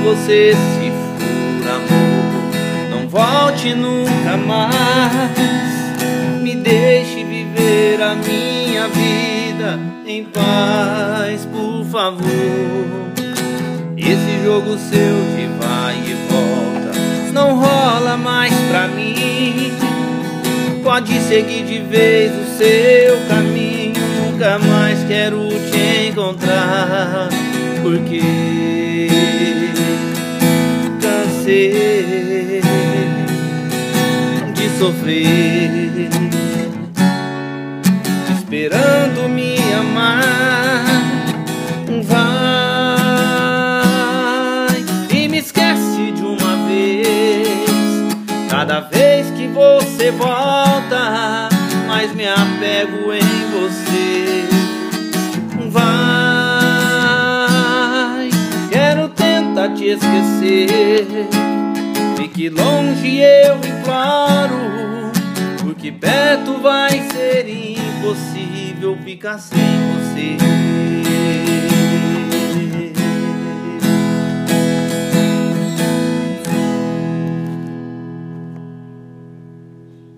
você se for, amor, não volte nunca mais. Me deixe viver a minha vida em paz, por favor. Esse jogo seu de vai e volta não rola mais pra mim. Pode seguir de vez o seu caminho, nunca mais quero te encontrar, porque cansei de sofrer, esperando me amar. Vai e me esquece de uma vez. Cada vez que você volta, mais me apego em você. Vai, quero tentar te esquecer. Fique longe, eu imploro, porque perto vai ser impossível ficar sem você.